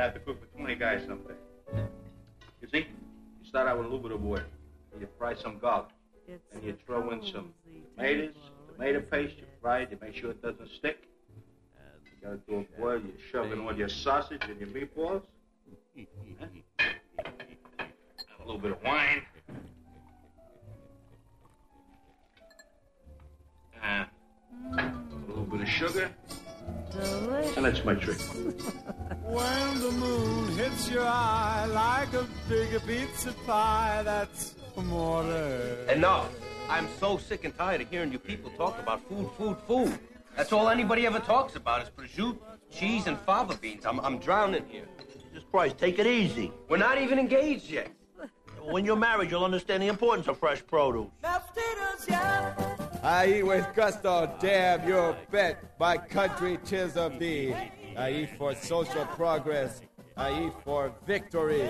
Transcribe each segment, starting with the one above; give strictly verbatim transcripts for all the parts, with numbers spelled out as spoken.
might have to cook for twenty guys someday. You see, you start out with a little bit of oil. You fry some garlic. And you throw in some tomatoes, tomato paste. You fry it. You make sure it doesn't stick. You got to do a boil. You shove in all your sausage and your meatballs. Huh? A little bit of wine. Uh, a little bit of sugar. Delicious. And that's my trick. When the moon hits your eye like a big pizza pie, that's amore. Enough. I'm so sick and tired of hearing you people talk about food, food, food. That's all anybody ever talks about is prosciutto, cheese, and fava beans. I'm, I'm drowning here. Jesus Christ, take it easy. We're not even engaged yet. When you're married, you'll understand the importance of fresh produce. I eat with gusto, damn your bet. My country, 'tis of thee. I eat for social progress. I eat for victory.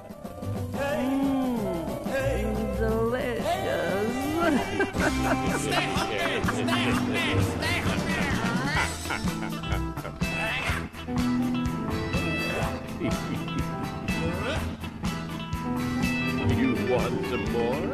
Mm, delicious. You want some more?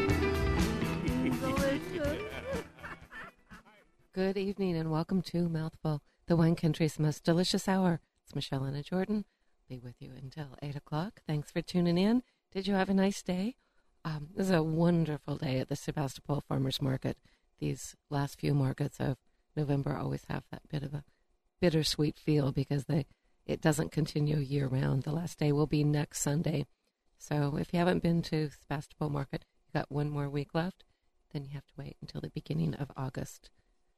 Good evening and welcome to Mouthful, the wine country's most delicious hour. It's Michelle Anna Jordan. Be with you until eight o'clock. Thanks for tuning in. Did you have a nice day? Um, this is a wonderful day at the Sebastopol Farmers Market. These last few markets of November always have that bit of a bittersweet feel because they it doesn't continue year-round. The last day will be next Sunday. So if you haven't been to Sebastopol Market, you've got one more week left. Then you have to wait until the beginning of August.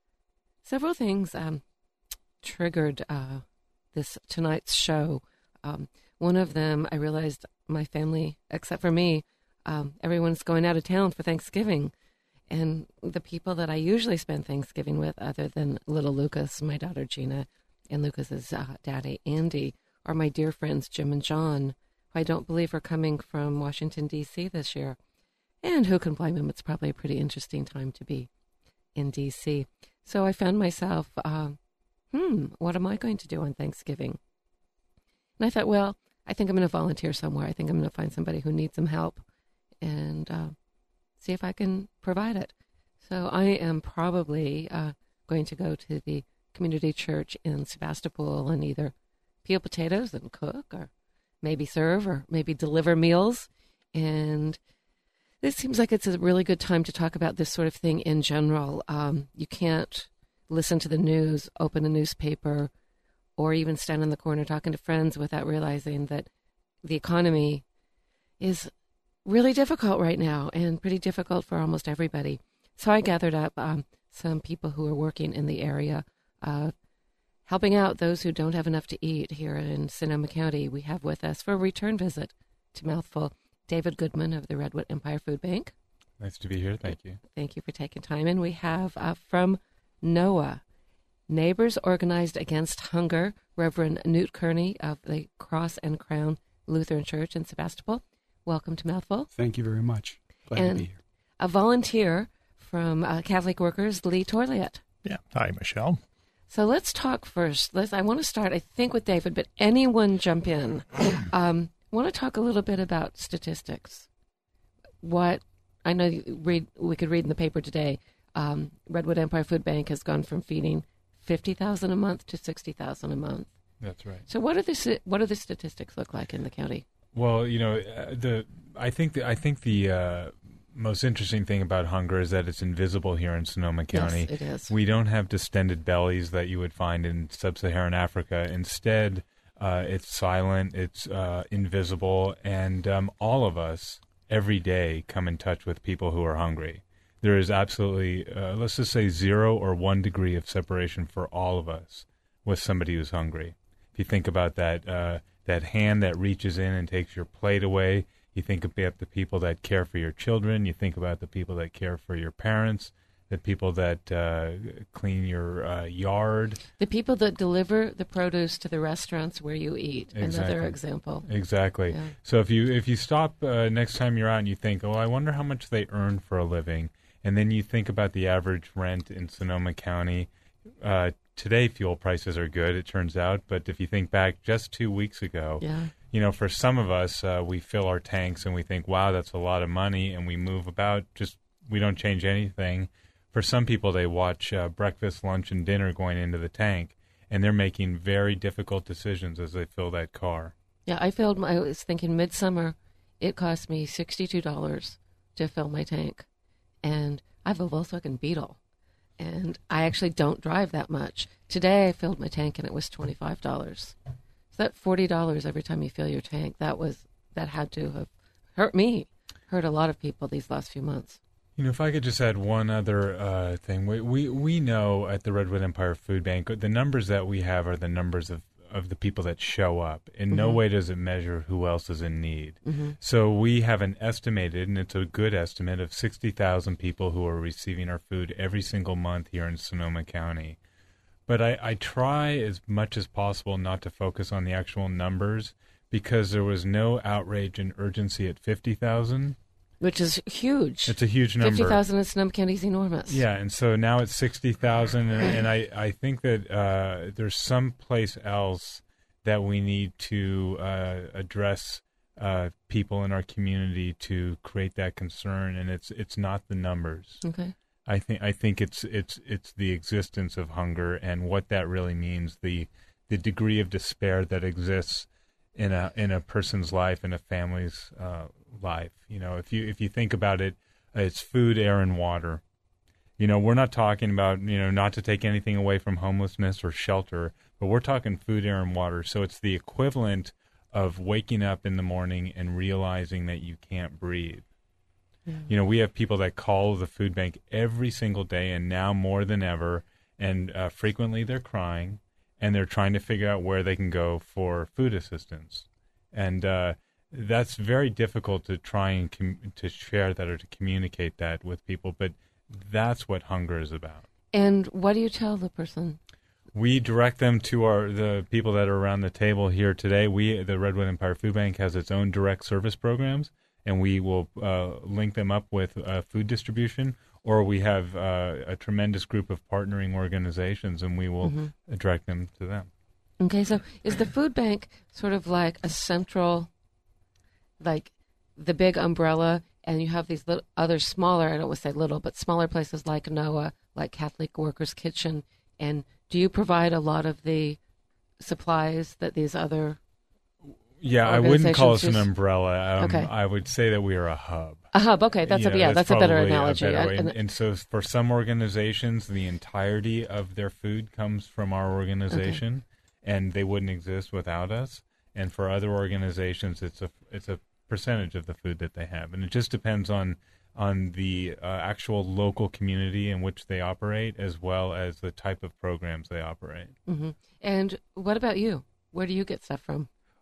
Several things um, triggered uh, this tonight's show. Um, one of them, I realized my family, except for me, um, everyone's going out of town for Thanksgiving. And the people that I usually spend Thanksgiving with, other than little Lucas, my daughter Gina, and Lucas's uh, daddy, Andy, are my dear friends Jim and John, who I don't believe are coming from Washington, D C this year. And who can blame them? It's probably a pretty interesting time to be in D C So I found myself, uh, hmm, what am I going to do on Thanksgiving? And I thought, well, I think I'm going to volunteer somewhere. I think I'm going to find somebody who needs some help and uh, see if I can provide it. So I am probably uh, going to go to the community church in Sebastopol and either peel potatoes and cook or maybe serve or maybe deliver meals. And this seems like it's a really good time to talk about this sort of thing in general. Um, you can't listen to the news, open a newspaper, or even stand in the corner talking to friends without realizing that the economy is really difficult right now and pretty difficult for almost everybody. So I gathered up um, some people who are working in the area, uh, helping out those who don't have enough to eat here in Sonoma County. We have with us for a return visit to Mouthful, David Goodman of the Redwood Empire Food Bank. Nice to be here. Thank you. Thank you for taking time. And we have uh, from NOAH, Neighbors Organized Against Hunger, Reverend Newt Kearney of the Cross and Crown Lutheran Church in Sebastopol. Welcome to Mouthful. Thank you very much. Glad and to be here. A volunteer from uh, Catholic Workers, Lee Torliet. Yeah. Hi, Michelle. So let's talk first. Let's, I want to start, I think, with David, but anyone jump in. Um, I want to talk a little bit about statistics. What I know you read, we could read in the paper today, um, Redwood Empire Food Bank has gone from feeding fifty thousand a month to sixty thousand a month. That's right. So what are the what do the statistics look like in the county? Well, you know, uh, the I think the, I think the uh, most interesting thing about hunger is that it's invisible here in Sonoma County. Yes, it is. We don't have distended bellies that you would find in sub-Saharan Africa. Instead, Uh, it's silent, it's uh, invisible, and um, all of us every day come in touch with people who are hungry. There is absolutely, uh, let's just say, zero or one degree of separation for all of us with somebody who's hungry. If you think about that, uh, that hand that reaches in and takes your plate away, you think about the people that care for your children, you think about the people that care for your parents, the people that uh, clean your uh, yard. The people that deliver the produce to the restaurants where you eat. Exactly. Another example. Exactly. Yeah. So if you if you stop uh, next time you're out and you think, oh, I wonder how much they earn for a living, and then you think about the average rent in Sonoma County, uh, today fuel prices are good, it turns out. But if you think back just two weeks ago, Yeah. you know, for some of us, uh, we fill our tanks and we think, wow, that's a lot of money. And we move about, just, we don't change anything. For some people, they watch uh, breakfast, lunch, and dinner going into the tank. And they're making very difficult decisions as they fill that car. Yeah, I filled my, I was thinking midsummer, it cost me sixty-two dollars to fill my tank. And I have a Volkswagen Beetle. And I actually don't drive that much. Today I filled my tank and it was twenty-five dollars. So that forty dollars every time you fill your tank, that was that had to have hurt me, hurt a lot of people these last few months. You know, if I could just add one other uh, thing. We, we we know at the Redwood Empire Food Bank, the numbers that we have are the numbers of, of the people that show up. In mm-hmm. no way does it measure who else is in need. Mm-hmm. So we have an estimated, and it's a good estimate, of sixty thousand people who are receiving our food every single month here in Sonoma County. But I, I try as much as possible not to focus on the actual numbers, because there was no outrage and urgency at fifty thousand. Which is huge. It's a huge number. fifty thousand in Sonoma County is enormous. Yeah, and so now it's sixty thousand, and, and I, I think that uh, there's some place else that we need to uh, address uh, people in our community to create that concern, and it's it's not the numbers. Okay. I think I think it's it's it's the existence of hunger and what that really means, the the degree of despair that exists in a in a person's life, in a family's uh, life. You know, if you if you think about it, uh, it's food, air, and water. You know, we're not talking about, you know, not to take anything away from homelessness or shelter, but we're talking food, air, and water. So it's the equivalent of waking up in the morning and realizing that you can't breathe. Mm-hmm. You know, we have people that call the food bank every single day, and now more than ever, and uh, frequently they're crying, and they're trying to figure out where they can go for food assistance. And uh, that's very difficult to try and com- to share that or to communicate that with people, but that's what hunger is about. And what do you tell the person? We direct them to our the people that are around the table here today. We, the Redwood Empire Food Bank, has its own direct service programs, and we will uh, link them up with uh, food distribution, or we have uh, a tremendous group of partnering organizations, and we will mm-hmm. direct them to them. Okay, so is the food bank sort of like a central, like the big umbrella, and you have these little, other smaller, I don't want to say little, but smaller places like NOAA, like Catholic Workers Kitchen, and do you provide a lot of the supplies that these other Yeah, I wouldn't call us an umbrella. Um, okay. I would say that we are a hub. A hub, okay. That's you a, know, yeah, that's, that's a better analogy. A better I, and, and so for some organizations, the entirety of their food comes from our organization, okay. and they wouldn't exist without us. And for other organizations, it's a it's a percentage of the food that they have. And it just depends on on the uh, actual local community in which they operate, as well as the type of programs they operate. Mm-hmm. And what about you? Where do you get stuff from?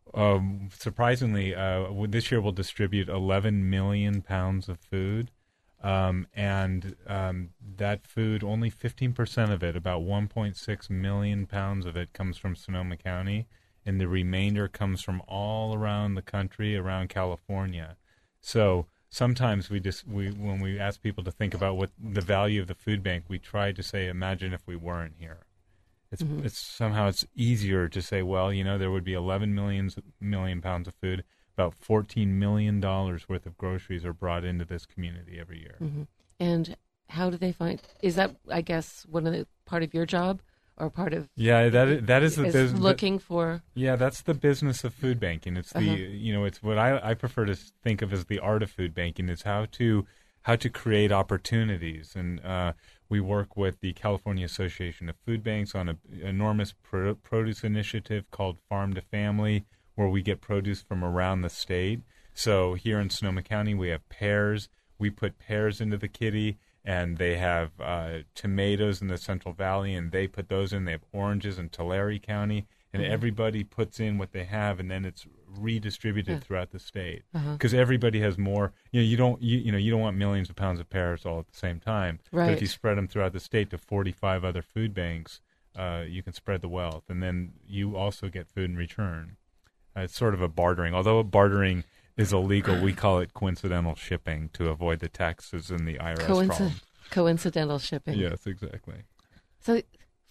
Um, surprisingly, uh, this year we'll distribute eleven million pounds of food, um, and um, that food, only fifteen percent of it, about one point six million pounds of it, comes from Sonoma County, and the remainder comes from all around the country, around California. So sometimes we just we when we ask people to think about what the value of the food bank, we try to say, imagine if we weren't here. It's mm-hmm. it's somehow it's easier to say, well, you know, there would be eleven million million pounds of food, about fourteen million dollars worth of groceries are brought into this community every year. Mm-hmm. And how do they find? Is that, I guess, one of the part of your job, or part of? Yeah, that is, that is the business. Looking for. Yeah, that's the business of food banking. It's the uh-huh. you know, it's what I I prefer to think of as the art of food banking. It's how to how to create opportunities. And uh, we work with the California Association of Food Banks on an enormous pro- produce initiative called Farm to Family, where we get produce from around the state. So here in Sonoma County, we have pears. We put pears into the kitty, and they have uh, tomatoes in the Central Valley, and they put those in. They have oranges in Tulare County, and mm-hmm. everybody puts in what they have, and then it's redistributed yeah. throughout the state, because uh-huh. everybody has more. You know, you don't you, you know you don't want millions of pounds of pears all at the same time. Right. But if you spread them throughout the state to forty-five other food banks, uh, you can spread the wealth, and then you also get food in return. Uh, it's sort of a bartering, although bartering is illegal. We call it coincidental shipping to avoid the taxes and the I R S Coinci- problem. Coincidental shipping. Yes, exactly. So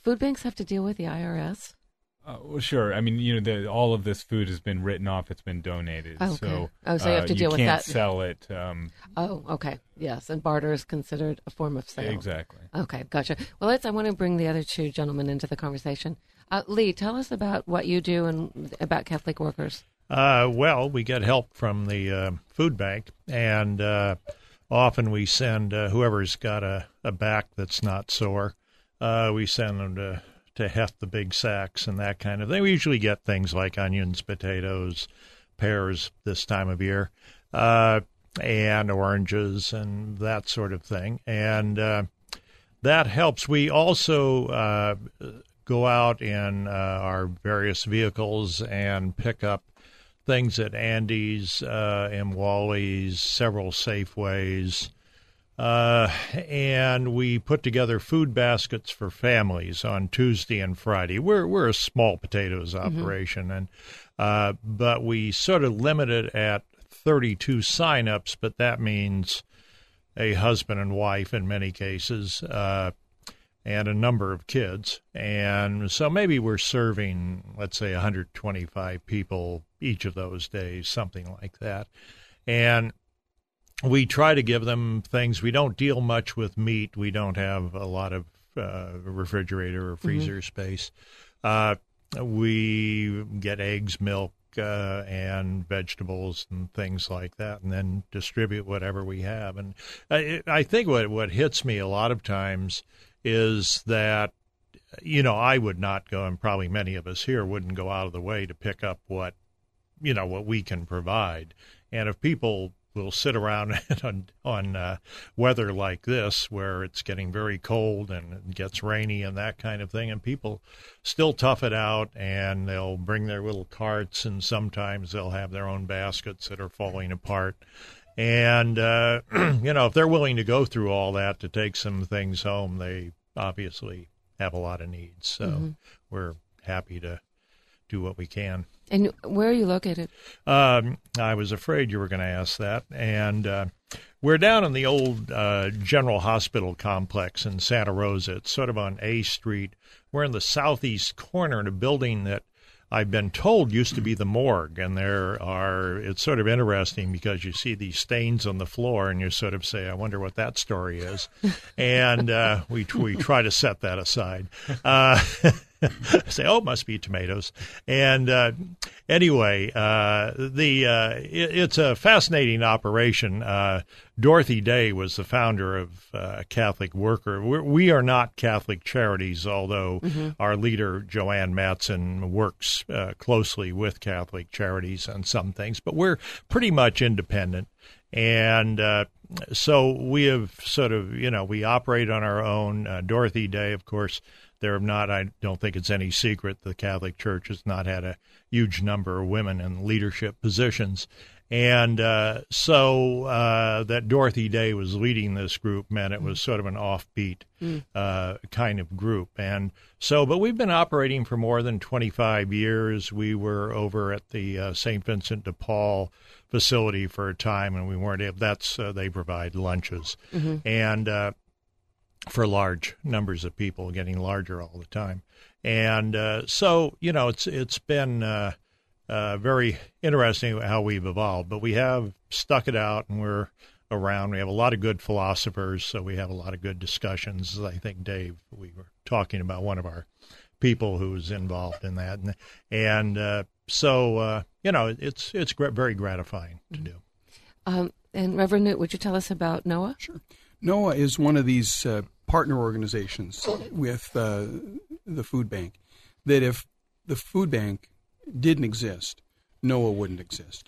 food banks have to deal with the I R S? Uh, well, sure. I mean, you know, the, all of this food has been written off. It's been donated. Okay. So, oh, so you have to uh, deal with you can't that. sell it. Um, oh, okay. Yes, and barter is considered a form of sale. Exactly. Okay, gotcha. Well, let's. I want to bring the other two gentlemen into the conversation. Uh, Lee, tell us about what you do and about Catholic workers. Uh, well, we get help from the uh, food bank, and uh, often we send uh, whoever's got a, a back that's not sore, uh, we send them to to heft the big sacks and that kind of thing. We usually get things like onions, potatoes, pears this time of year, uh, and oranges and that sort of thing. And uh, that helps. We also uh, go out in uh, our various vehicles and pick up things at Andy's, uh, and Wally's, several Safeways, Uh, and we put together food baskets for families on Tuesday and Friday. We're we're a small potatoes operation, mm-hmm. and uh, but we sort of limit it at thirty-two signups, but that means a husband and wife in many cases, uh, and a number of kids. And so maybe we're serving, let's say, one hundred twenty-five people each of those days, something like that. And we try to give them things. We don't deal much with meat. We don't have a lot of uh, refrigerator or freezer mm-hmm. space. Uh, we get eggs, milk, uh, and vegetables and things like that, and then distribute whatever we have. And I, I think what, what hits me a lot of times is that, you know, I would not go, and probably many of us here wouldn't go out of the way to pick up what, you know, what we can provide. And if people will sit around on, on uh, weather like this, where it's getting very cold and it gets rainy and that kind of thing, and people still tough it out, and they'll bring their little carts, and sometimes they'll have their own baskets that are falling apart. And, uh, you know, if they're willing to go through all that to take some things home, they obviously have a lot of needs. So mm-hmm. we're happy to do what we can. And where are you located? Um, I was afraid you were going to ask that. And uh, we're down in the old uh, General Hospital complex in Santa Rosa. It's sort of on A Street. We're in the southeast corner in a building that I've been told used to be the morgue. And there are, it's sort of interesting because you see these stains on the floor and you sort of say, I wonder what that story is. and uh, we, we try to set that aside. Uh say, oh, it must be tomatoes. And uh, anyway, uh, the uh, it, it's a fascinating operation. Uh, Dorothy Day was the founder of uh, Catholic Worker. We're, we are not Catholic Charities, although mm-hmm. our leader, Joanne Matson, works uh, closely with Catholic Charities on some things. But we're pretty much independent. And uh, so we have sort of, you know, we operate on our own. Uh, Dorothy Day, of course, there have not, I don't think it's any secret, the Catholic Church has not had a huge number of women in leadership positions. And uh, so uh, that Dorothy Day was leading this group meant it was sort of an offbeat mm. uh, kind of group. And so, but we've been operating for more than twenty-five years. We were over at the uh, Saint Vincent de Paul facility for a time, and we weren't able, that's, uh, they provide lunches. Mm-hmm. And uh, for large numbers of people, getting larger all the time. And uh, so, you know, it's it's been uh, uh, very interesting how we've evolved. But we have stuck it out, and we're around. We have a lot of good philosophers, so we have a lot of good discussions. I think, Dave, we were talking about one of our people who's involved in that. And, and uh, so, uh, you know, it's, it's gra- very gratifying to do. Um, and Reverend Newt, would you tell us about NOAA? Sure. NOAA is one of these uh, partner organizations with uh, the food bank that if the food bank didn't exist, NOAA wouldn't exist.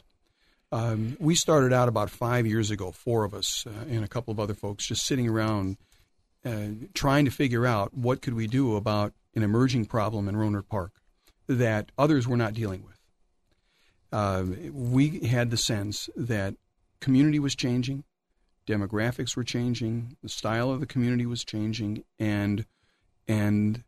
Um, we started out about five years ago, four of us uh, and a couple of other folks just sitting around uh, trying to figure out what could we do about an emerging problem in Rohnert Park that others were not dealing with. Uh, we had the sense that community was changing, demographics were changing, the style of the community was changing, and and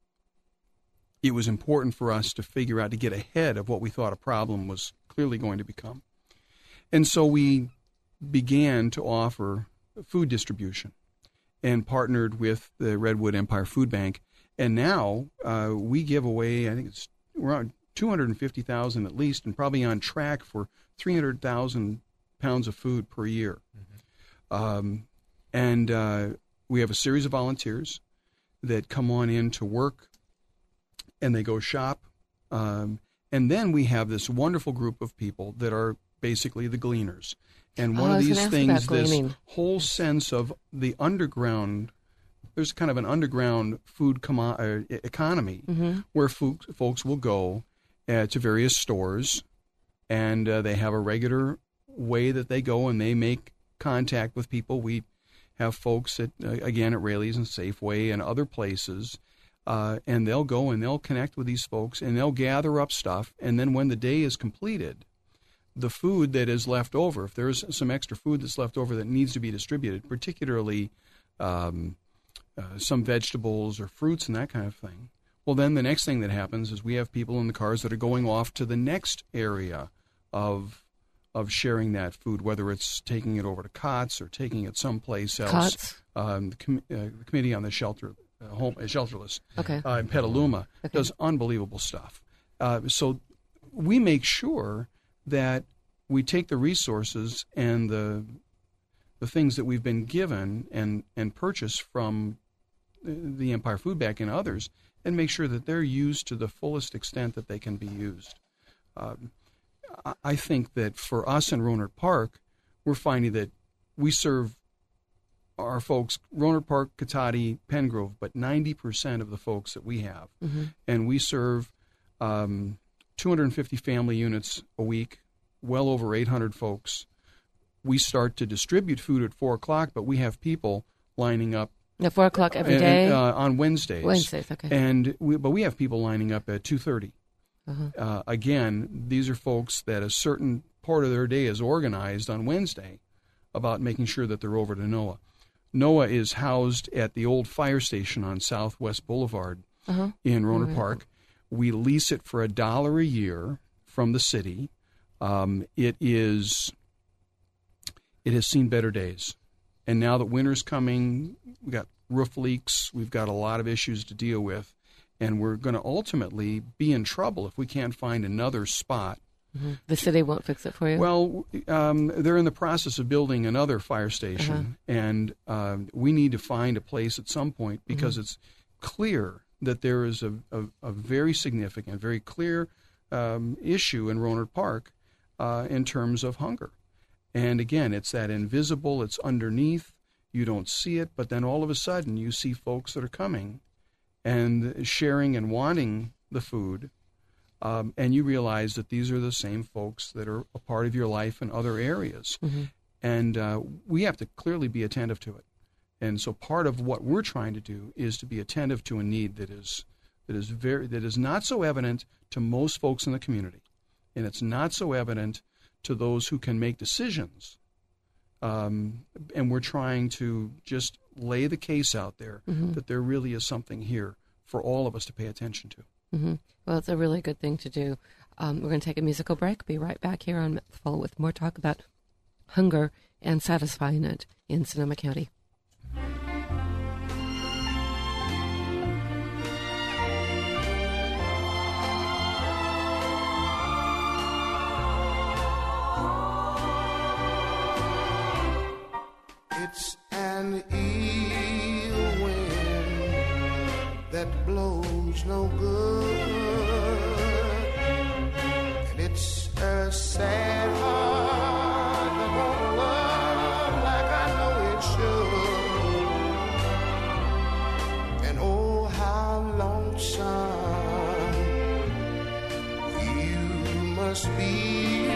it was important for us to figure out, to get ahead of what we thought a problem was clearly going to become. And so we began to offer food distribution and partnered with the Redwood Empire Food Bank And now uh, we give away, I think it's we're on two hundred fifty thousand at least, and probably on track for three hundred thousand pounds of food per year. Mm-hmm. Um, and uh, we have a series of volunteers that come on in to work, and they go shop. Um, and then we have this wonderful group of people that are basically the gleaners. And one oh, of these things, this gleaning. whole sense of the underground, there's kind of an underground food commo- uh, economy mm-hmm. where fo- folks will go uh, to various stores, and uh, they have a regular way that they go and they make contact with people. We have folks at, uh, again, at Raley's and Safeway and other places, uh, and they'll go and they'll connect with these folks and they'll gather up stuff. And then when the day is completed, the food that is left over, if there's some extra food that's left over that needs to be distributed, particularly um, uh, some vegetables or fruits and that kind of thing, well, then the next thing that happens is we have people in the cars that are going off to the next area of of sharing that food, whether it's taking it over to COTS or taking it someplace else. COTS? Um, the, com- uh, the Committee on the Shelter, uh, home, uh, Shelterless okay. uh, in Petaluma okay. does unbelievable stuff. Uh, so we make sure that we take the resources and the the things that we've been given and, and purchased from the Empire Food Bank and others and make sure that they're used to the fullest extent that they can be used. Um, I think that for us in Rohnert Park, we're finding that we serve our folks, Rohnert Park, Cotati, Pengrove, but ninety percent of the folks that we have. Mm-hmm. And we serve um, two hundred fifty family units a week, well over eight hundred folks. We start to distribute food at four o'clock, but we have people lining up at four o'clock every and, day uh, on Wednesdays. Wednesdays, okay. And we, but we have people lining up at two thirty. Uh-huh. Uh, again, these are folks that a certain part of their day is organized on Wednesday about making sure that they're over to NOAA. NOAA is housed at the old fire station on Southwest Boulevard uh-huh. in Rohnert right. Park. We lease it for a dollar a year from the city. Um, it is. It has seen better days. And now that winter's coming, we've got roof leaks, we've got a lot of issues to deal with, and we're going to ultimately be in trouble if we can't find another spot. Mm-hmm. The city won't fix it for you? Well, um, they're in the process of building another fire station, uh-huh. and uh, we need to find a place at some point because mm-hmm. it's clear that there is a, a, a very significant, very clear um, issue in Rohnert Park uh, in terms of hunger. And again, it's that invisible, it's underneath, you don't see it, but then all of a sudden you see folks that are coming and sharing and wanting the food, um, and you realize that these are the same folks that are a part of your life in other areas. Mm-hmm. And uh, we have to clearly be attentive to it. And so part of what we're trying to do is to be attentive to a need that is that is very that is not so evident to most folks in the community, and it's not so evident to those who can make decisions. Um, and we're trying to just lay the case out there mm-hmm. that there really is something here for all of us to pay attention to. Mm-hmm. Well, it's a really good thing to do. Um, we're going to take a musical break. Be right back here on Mouthful with more talk about hunger and satisfying it in Sonoma County. It's an ill wind that blows no good, and it's a sad heart that won't love like I know it should. And oh, how lonesome you must be,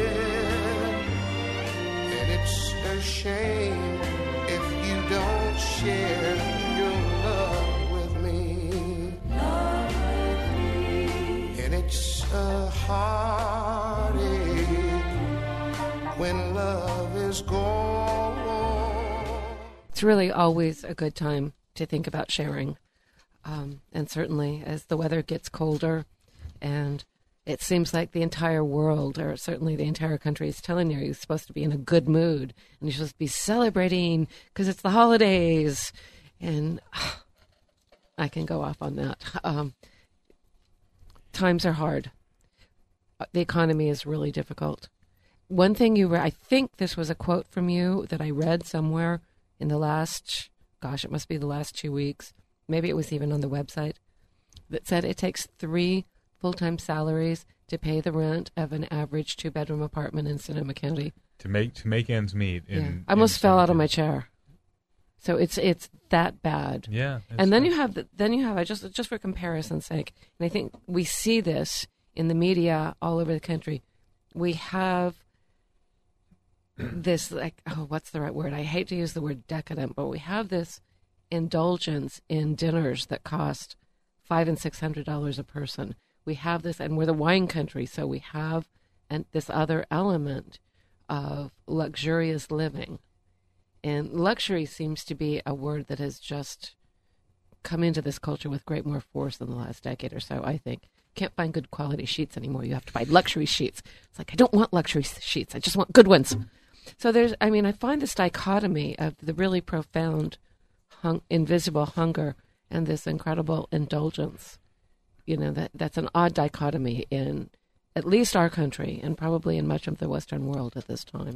and it's a shame don't share your love with me. Love with me. And it's a heartache when love is gone. It's really always a good time to think about sharing. Um, and certainly as the weather gets colder and it seems like the entire world, or certainly the entire country, is telling you you're supposed to be in a good mood and you're supposed to be celebrating because it's the holidays. And uh, I can go off on that. Um, times are hard. The economy is really difficult. One thing you, re- I think this was a quote from you that I read somewhere in the last, gosh, it must be the last two weeks. Maybe it was even on the website that said it takes three full-time salaries to pay the rent of an average two-bedroom apartment in Sonoma County. To make to make ends meet. In, yeah. I almost in fell out of my chair. So it's it's that bad. Yeah. And then you have the, then you have I just just for comparison's sake, and I think we see this in the media all over the country. We have this like oh, what's the right word? I hate to use the word decadent, but we have this indulgence in dinners that cost five and six hundred dollars a person. We have this, and we're the wine country, so we have and this other element of luxurious living. And luxury seems to be a word that has just come into this culture with great more force in the last decade or so, I think. Can't find good quality sheets anymore. You have to buy luxury sheets. It's like, I don't want luxury sheets. I just want good ones. So there's, I mean, I find this dichotomy of the really profound hung, invisible hunger and this incredible indulgence. You know, that that's an odd dichotomy in at least our country and probably in much of the Western world at this time.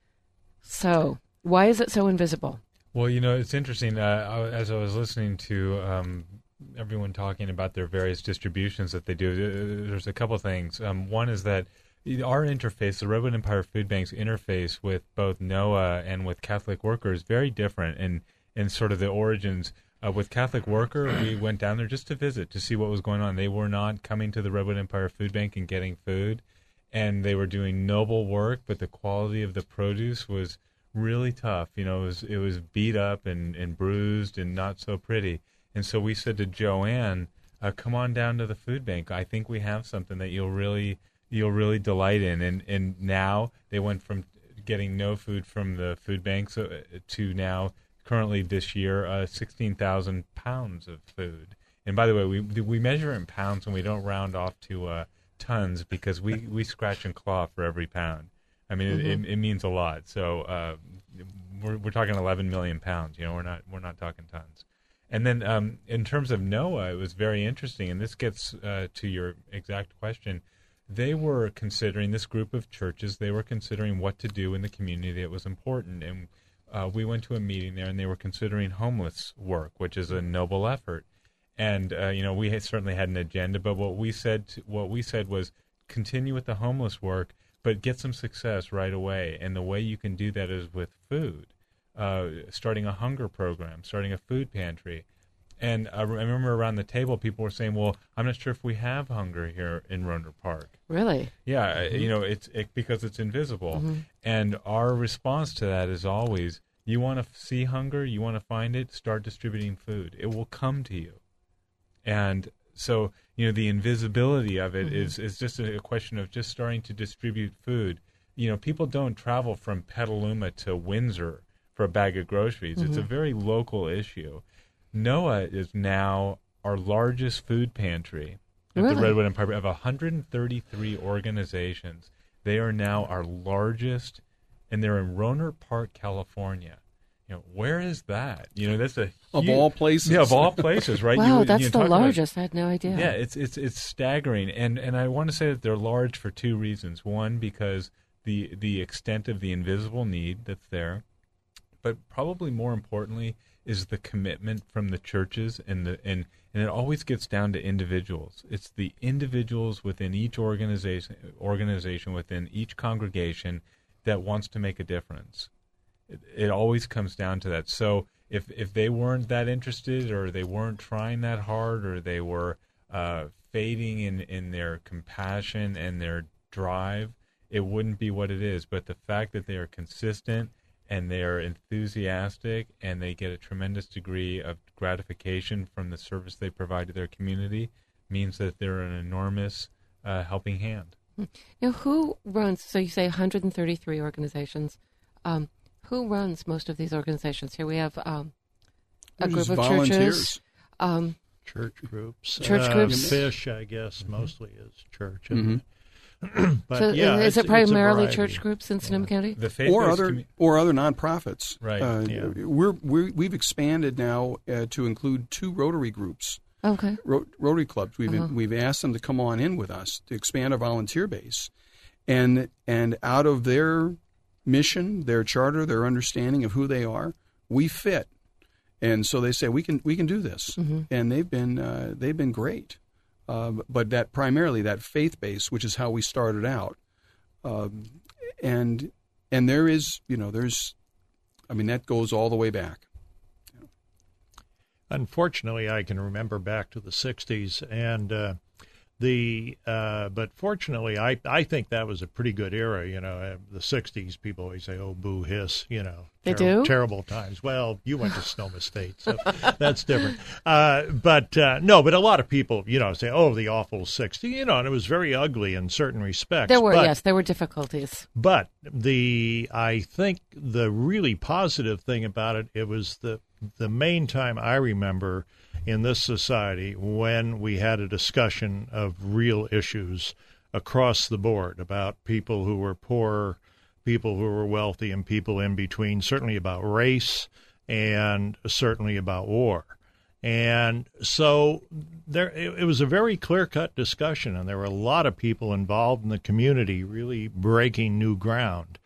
So why is it so invisible? Well, you know, it's interesting. Uh, as I was listening to um, everyone talking about their various distributions that they do, there's a couple things. Um, one is that our interface, the Redwood Empire Food Bank's interface with both NOAA and with Catholic Worker is very different in, in sort of the origins. Uh, with Catholic Worker, we went down there just to visit, to see what was going on. They were not coming to the Redwood Empire Food Bank and getting food, and they were doing noble work, but the quality of the produce was really tough. You know, it was it was beat up and, and bruised and not so pretty. And so we said to Joanne, uh, come on down to the food bank. I think we have something that you'll really you'll really delight in. And and now they went from getting no food from the food banks uh, to now, currently this year, uh, sixteen thousand pounds of food. And by the way, we we measure in pounds and we don't round off to uh, tons because we, we scratch and claw for every pound. I mean, mm-hmm. it, it, it means a lot. So uh, we're we're talking eleven million pounds. You know, we're not we're not talking tons. And then um, in terms of NOAA, it was very interesting, and this gets uh, to your exact question. They were considering, this group of churches, they were considering what to do in the community that was important. And uh, we went to a meeting there, and they were considering homeless work, which is a noble effort. And uh, you know, we had certainly had an agenda, but what we said to, what we said was continue with the homeless work, but get some success right away. And the way you can do that is with food, uh, starting a hunger program, starting a food pantry. And I remember around the table, people were saying, well, I'm not sure if we have hunger here in Rohnert Park. Really? Yeah, Mm-hmm. you know, it's it, because it's invisible. Mm-hmm. And our response to that is always, you want to see hunger, you want to find it, start distributing food. It will come to you. And so, you know, the invisibility of it mm-hmm. is, is just a question of just starting to distribute food. You know, people don't travel from Petaluma to Windsor for a bag of groceries. Mm-hmm. It's a very local issue. NOAA is now our largest food pantry at really? the Redwood Empire of one hundred thirty-three organizations. They are now our largest, and they're in Rohnert Park, California. You know, where is that? You know, that's a of huge, all places. Yeah, of all places, right? Wow, you, that's you the largest. About, I had no idea. Yeah, it's it's it's staggering, and and I want to say that they're large for two reasons. One, because the the extent of the invisible need that's there, but probably more importantly is the commitment from the churches, and the and and it always gets down to individuals. It's the individuals within each organization organization within each congregation that wants to make a difference. It, it always comes down to that. So if if they weren't that interested, or they weren't trying that hard, or they were uh, fading in, in their compassion and their drive, it wouldn't be what it is. But the fact that they are consistent and they are enthusiastic and they get a tremendous degree of gratification from the service they provide to their community means that they're an enormous uh, helping hand. Now, who runs, so you say one hundred thirty-three organizations, um, who runs most of these organizations? Here we have um, a There's group of volunteers. churches. Um, church groups. Church uh, groups. Fish, I guess, mostly is church. Mm-hmm. but so yeah, is it's, it primarily it's a church groups in Sonoma County? The or other commu- or other nonprofits. Right. Uh, Yeah. We're, we're we've expanded now uh, to include two Rotary groups. Okay. Ro- Rotary clubs. We've Uh-huh. we've asked them to come on in with us to expand our volunteer base, and and out of their mission, their charter, their understanding of who they are, we fit, and so they say we can we can do this, Mm-hmm. and they've been uh, they've been great, uh, but that primarily that faith base, which is how we started out, um, and and there is you know there's, I mean that goes all the way back. Unfortunately, I can remember back to the sixties, and uh, the uh, but fortunately, I I think that was a pretty good era. You know, uh, the sixties. People always say, "Oh, boo, hiss." You know, They ter- do? terrible times. Well, you went to Sonoma State, so that's different. Uh, but uh, no, but a lot of people, you know, say, "Oh, the awful sixties." You know, and it was very ugly in certain respects. There were, but, yes, there were difficulties. But the I think the really positive thing about it, it was the the main time I remember in this society when we had a discussion of real issues across the board about people who were poor, people who were wealthy, and people in between, certainly about race and certainly about war. And so there, it, it was a very clear-cut discussion, and there were a lot of people involved in the community really breaking new ground.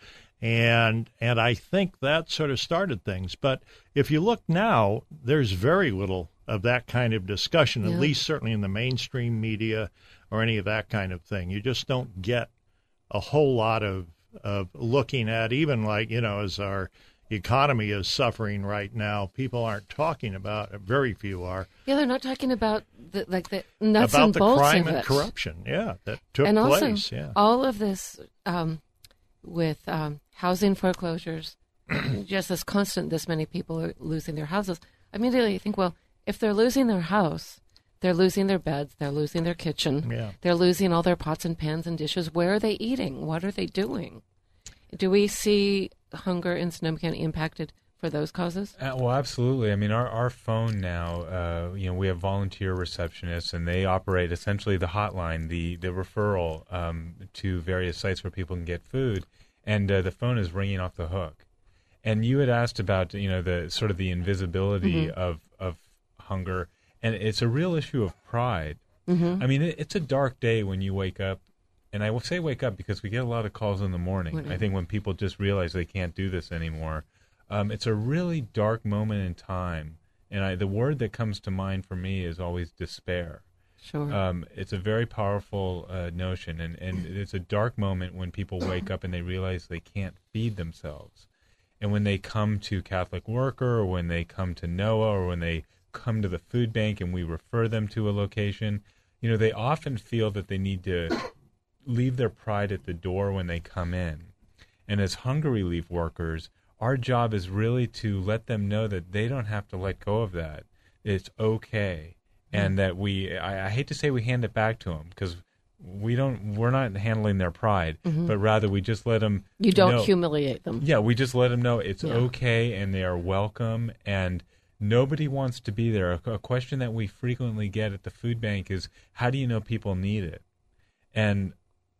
And and I think that sort of started things. But if you look now, there's very little of that kind of discussion, Yeah. at least certainly in the mainstream media or any of that kind of thing. You just don't get a whole lot of, of looking at, even like, you know, as our economy is suffering right now, people aren't talking about it. Very few are. Yeah, they're not talking about the, like the nuts about and the bolts crime of and it. corruption, yeah, that took and also, place. Yeah. all of this um, with um, housing foreclosures, just as constant, this many people are losing their houses. Immediately you think, well, if they're losing their house, they're losing their beds, they're losing their kitchen, Yeah. they're losing all their pots and pans and dishes. Where are they eating? What are they doing? Do we see hunger in Sonoma County impacted for those causes? Uh, well, absolutely. I mean, our, our phone now, uh, you know, we have volunteer receptionists, and they operate essentially the hotline, the, the referral um, to various sites where people can get food, and uh, the phone is ringing off the hook. And you had asked about, you know, the sort of the invisibility Mm-hmm. of, of hunger, and it's a real issue of pride. Mm-hmm. I mean, it, it's a dark day when you wake up, and I will say wake up because we get a lot of calls in the morning. Whatever. I think when people just realize they can't do this anymore. Um, it's a really dark moment in time, and I, the word that comes to mind for me is always despair. Sure. Um, it's a very powerful uh, notion, and, and it's a dark moment when people wake up and they realize they can't feed themselves. And when they come to Catholic Worker, or when they come to NOAA, or when they come to the food bank and we refer them to a location, you know, they often feel that they need to leave their pride at the door when they come in. And as hunger relief workers, our job is really to let them know that they don't have to let go of that. It's okay. And that we, I, I hate to say we hand it back to them, because we don't, we're not handling their pride, Mhm. but rather we just let them You don't know, humiliate them. Yeah, we just let them know it's Yeah. okay and they are welcome, and nobody wants to be there. A, a question that we frequently get at the food bank is, how do you know people need it? And,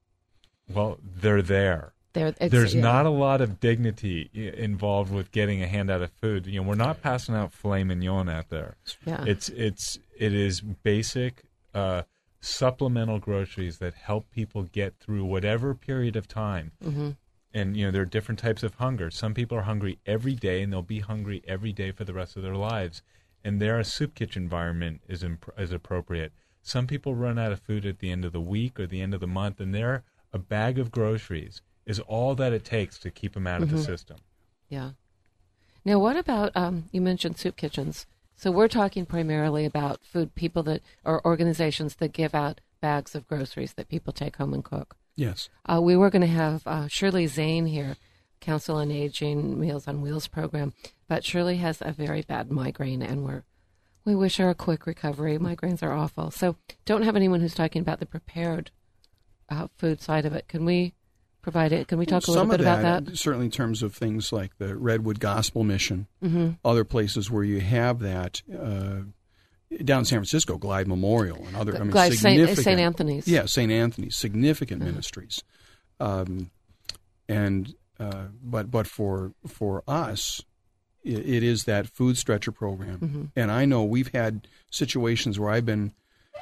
well, they're there. There, it's, There's yeah. not a lot of dignity i- involved with getting a handout of food. You know, we're not passing out filet mignon out there. Yeah. It's it's it is basic uh, supplemental groceries that help people get through whatever period of time. Mm-hmm. And you know, there are different types of hunger. Some people are hungry every day, and they'll be hungry every day for the rest of their lives. And there, a soup kitchen environment is imp- is appropriate. Some people run out of food at the end of the week or the end of the month, and there, a bag of groceries is all that it takes to keep them out Mm-hmm. of the system. Yeah. Now, what about, um, you mentioned soup kitchens. So we're talking primarily about food people that, or organizations that give out bags of groceries that people take home and cook. Yes. Uh, we were going to have uh, Shirley Zane here, Council on Aging, Meals on Wheels program, but Shirley has a very bad migraine, and we're, we wish her a quick recovery. Migraines are awful. So don't have anyone who's talking about the prepared uh, food side of it. Can we provide it? Can we talk a little Some bit of about that, that? certainly in terms of things like the Redwood Gospel Mission, Mm-hmm. other places where you have that, uh, down in San Francisco, Glide Memorial and other, I mean, Glide, significant. Saint Anthony's. Yeah, Saint Anthony's, significant Mm-hmm. ministries. Um, and, uh, but, but for, for us, it, it is that food stretcher program. Mm-hmm. And I know we've had situations where I've been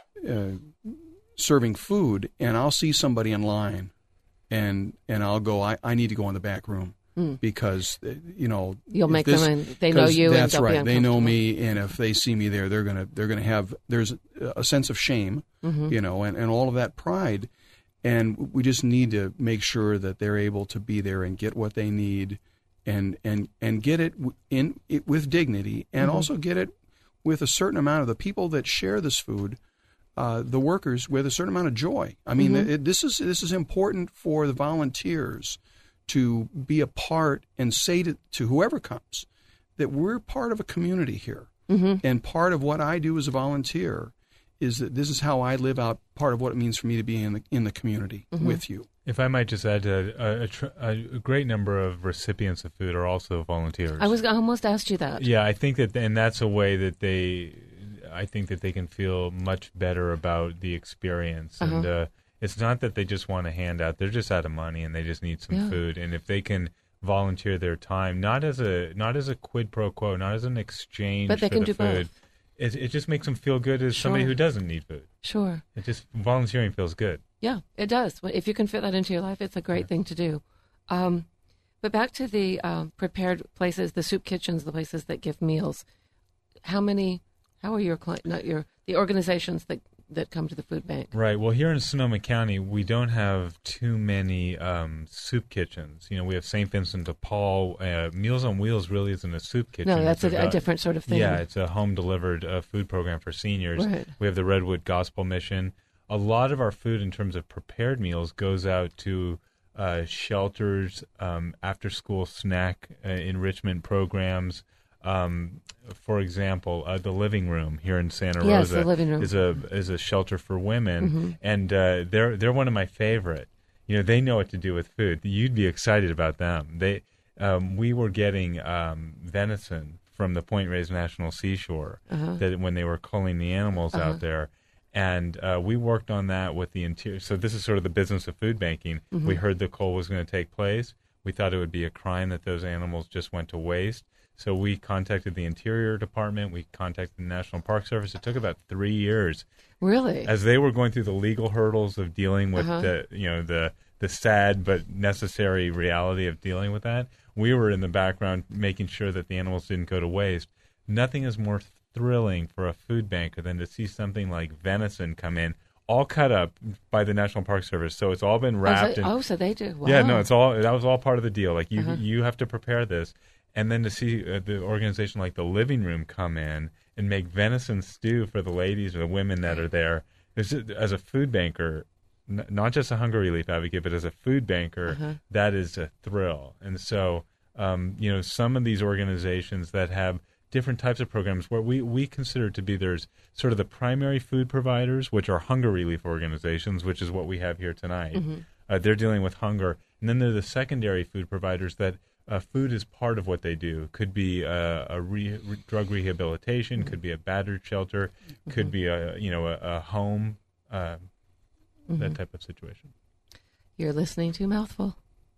uh, serving food, and I'll see somebody in line, and and I'll go, I, I need to go in the back room mm. because, uh, you know. You'll make this, them, and they know you. That's and right. Be they know me, and if they see me there, they're going to they're gonna have, there's a sense of shame, mm-hmm. you know, and, and all of that pride. And we just need to make sure that they're able to be there and get what they need, and and, and get it in it with dignity, and mm-hmm. also get it with a certain amount of the people that share this food, uh, the workers, with a certain amount of joy. I mean, mm-hmm. it, this is this is important for the volunteers to be a part and say to, to whoever comes that we're part of a community here, mm-hmm. and part of what I do as a volunteer is that this is how I live out part of what it means for me to be in the in the community mm-hmm. with you. If I might just add, to, a, a, tr- a great number of recipients of food are also volunteers. I was I almost asked you that. Yeah, I think that, and that's a way that they, I think that they can feel much better about the experience. Uh-huh. And uh, it's not that they just want a handout; they're just out of money and they just need some yeah. food. And if they can volunteer their time, not as a not as a quid pro quo, not as an exchange, but they for can the do food. both. It, it just makes them feel good as Sure. somebody who doesn't need food. Sure. It just, volunteering feels good. Yeah, it does. If you can fit that into your life, it's a great yeah. thing to do. Um, but back to the uh, prepared places, the soup kitchens, the places that give meals. How many, how are your clients, not your, the organizations that, that come to the food bank? Right. Well, here in Sonoma County, we don't have too many um, soup kitchens. You know, we have Saint Vincent de Paul. Uh, Meals on Wheels really isn't a soup kitchen. No, that's a, about, a different sort of thing. Yeah, it's a home-delivered uh, food program for seniors. Right. We have the Redwood Gospel Mission. A lot of our food in terms of prepared meals goes out to uh, shelters, um, after-school snack uh, enrichment programs. Um, for example, uh, the Living Room here in Santa Rosa yes, the Living Room. is a is a shelter for women, mm-hmm. and uh, they're they're one of my favorite. You know, they know what to do with food. You'd be excited about them. They um, we were getting um, venison from the Point Reyes National Seashore uh-huh. that when they were culling the animals uh-huh. out there. And uh, we worked on that with the interior. So this is sort of the business of food banking. Mm-hmm. We heard the cull was going to take place. We thought it would be a crime that those animals just went to waste. So we contacted the Interior Department. We contacted the National Park Service. It took about three years. Really? As they were going through the legal hurdles of dealing with uh-huh. the, you know, the the sad but necessary reality of dealing with that, we were in the background making sure that the animals didn't go to waste. Nothing is more thrilling for a food banker than to see something like venison come in, all cut up by the National Park Service. So it's all been wrapped. Oh, so, in, oh, so they do. Wow. Yeah, no, it's all that was all part of the deal. Like you, uh-huh. you have to prepare this, and then to see uh, the organization like the Living Room come in and make venison stew for the ladies or the women that are there. Just, as a food banker, n- not just a hunger relief advocate, but as a food banker, uh-huh. that is a thrill. And so, um, you know, some of these organizations that have different types of programs where we, we consider to be there's sort of the primary food providers, which are hunger relief organizations, which is what we have here tonight. Mm-hmm. Uh, they're dealing with hunger. And then there are the secondary food providers that uh, food is part of what they do. Could be uh, a re- re- drug rehabilitation, mm-hmm. could be a battered shelter, mm-hmm. could be a, you know, a, a home, uh, mm-hmm. that type of situation. You're listening to Mouthful.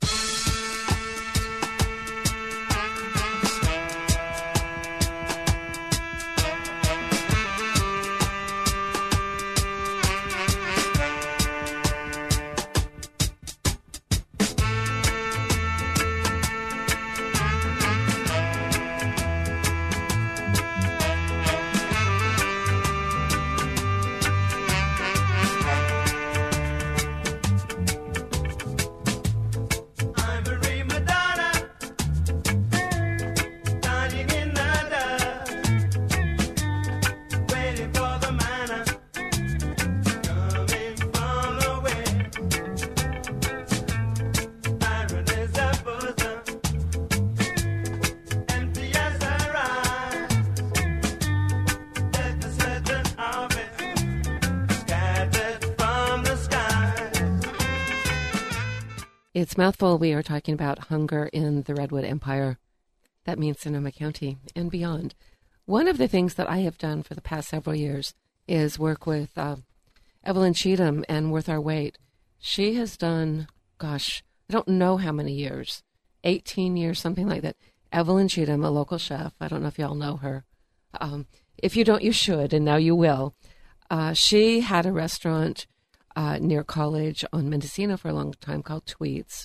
It's Mouthful. We are talking about hunger in the Redwood Empire. That means Sonoma County and beyond. one of the things that I have done for the past several years is work with uh, Evelyn Cheatham and Worth Our Weight. She has done, gosh, I don't know how many years, eighteen years, something like that. Evelyn Cheatham, a local chef. I don't know if y'all know her. Um, if you don't, you should, and now you will. Uh, she had a restaurant uh, near college on Mendocino for a long time called Tweets.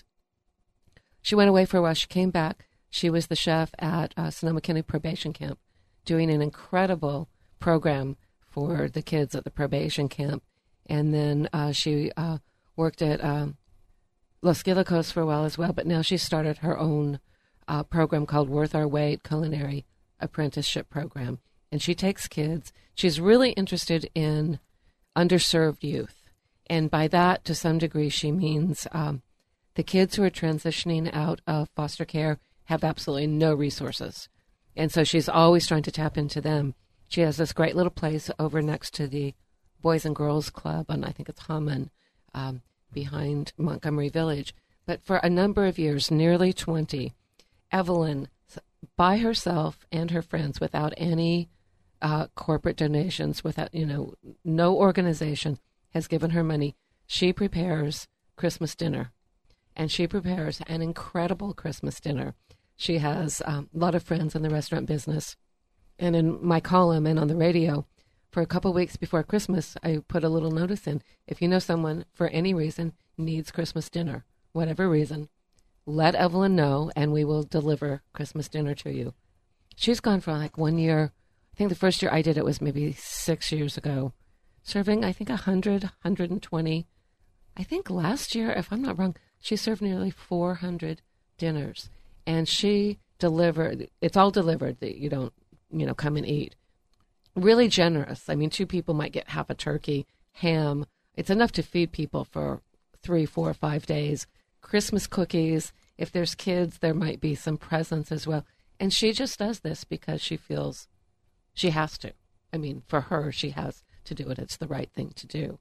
She went away for a while. She came back. She was the chef at uh, Sonoma County Probation Camp, doing an incredible program for the kids at the probation camp. And then uh, she uh, worked at um, Los Guilicos for a while as well, but now she started her own uh, program called Worth Our Weight Culinary Apprenticeship Program. And she takes kids. She's really interested in underserved youth. And by that, to some degree, she means um, the kids who are transitioning out of foster care have absolutely no resources. And so she's always trying to tap into them. She has this great little place over next to the Boys and Girls Club, and I think it's Hammond, um, behind Montgomery Village. But for a number of years, nearly twenty, Evelyn, by herself and her friends, without any uh, corporate donations, without, you know, no organization has given her money, she prepares Christmas dinner. And she prepares an incredible Christmas dinner. She has um, a lot of friends in the restaurant business. And in my column and on the radio, for a couple of weeks before Christmas, I put a little notice in. If you know someone, for any reason, needs Christmas dinner, whatever reason, let Evelyn know, and we will deliver Christmas dinner to you. She's gone for like one year. I think the first year I did it was maybe six years ago, serving, I think, one hundred, one hundred twenty. I think last year, if I'm not wrong, she served nearly four hundred dinners. And she delivered, it's all delivered, that you don't, you know, come and eat. Really generous. I mean, two people might get half a turkey, ham. It's enough to feed people for three, four, five days. Christmas cookies. If there's kids, there might be some presents as well. And she just does this because she feels she has to. I mean, for her, she has to do it. It's the right thing to do.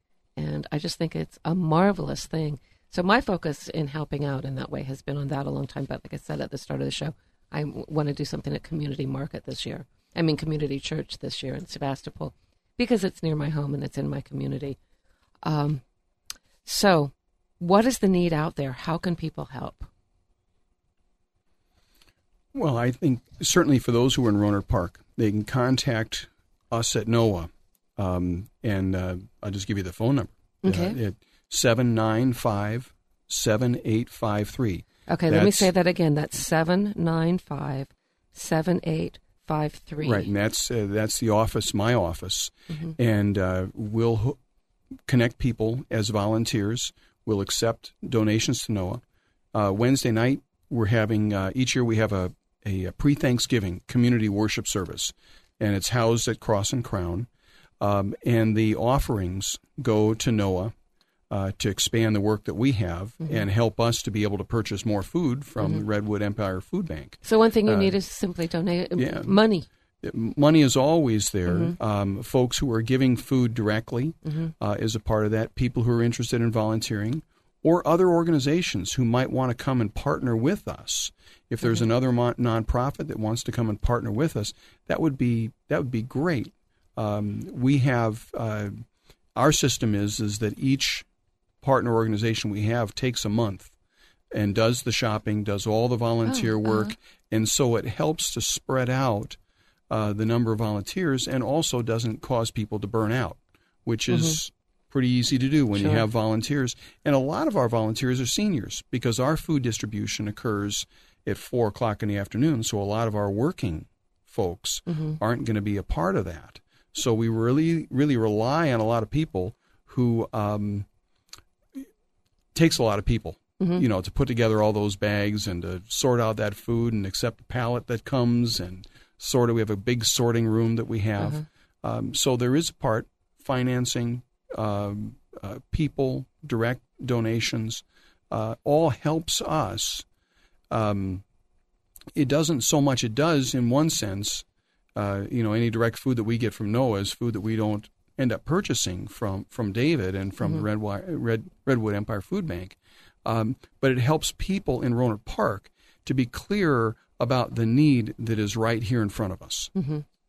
And I just think it's a marvelous thing. So my focus in helping out in that way has been on that a long time. But like I said at the start of the show, I w- want to do something at Community Market this year. I mean, Community Church this year in Sebastopol, because it's near my home and it's in my community. Um, so what is the need out there? How can people help? Well, I think certainly for those who are in Rohnert Park, they can contact us at NOAA. Um, and uh, I'll just give you the phone number. Okay. Uh, at seven nine five, seven eight five three. Okay, that's, let me say that again. That's seven nine five, seven eight five three. Right, and that's uh, that's the office, my office. Mm-hmm. And uh, we'll ho- connect people as volunteers. We'll accept donations to NOAA. Uh, Wednesday night, we're having, uh, each year we have a, a, a pre-Thanksgiving community worship service, and it's housed at Cross and Crown. Um, and the offerings go to NOAA uh, to expand the work that we have mm-hmm. and help us to be able to purchase more food from mm-hmm. Redwood Empire Food Bank. So one thing you uh, need is simply donate yeah, money. Money is always there. Mm-hmm. Um, folks who are giving food directly mm-hmm. uh, is a part of that. People who are interested in volunteering, or other organizations who might want to come and partner with us. If there's mm-hmm. another mon- nonprofit that wants to come and partner with us, that would be that would be great. Um, we have uh, our system is is that each partner organization we have takes a month and does the shopping, does all the volunteer oh, work, uh-huh. and so it helps to spread out uh, the number of volunteers, and also doesn't cause people to burn out, which is mm-hmm. pretty easy to do when sure. you have volunteers. And a lot of our volunteers are seniors because our food distribution occurs at four o'clock in the afternoon, so a lot of our working folks mm-hmm. aren't going to be a part of that. So we really, really rely on a lot of people who um, takes a lot of people, mm-hmm. you know, to put together all those bags and to sort out that food and accept the pallet that comes and sort of. We have a big sorting room that we have. Uh-huh. Um, so there is a part financing, um, uh, people, direct donations, uh, all helps us. Um, it doesn't so much. It does in one sense. Uh, you know, any direct food that we get from NOAA is food that we don't end up purchasing from, from David and from mm-hmm. the Red, Red, Redwood Empire Food Bank. Um, but it helps people in Rohnert Park to be clearer about the need that is right here in front of us. Mm-hmm.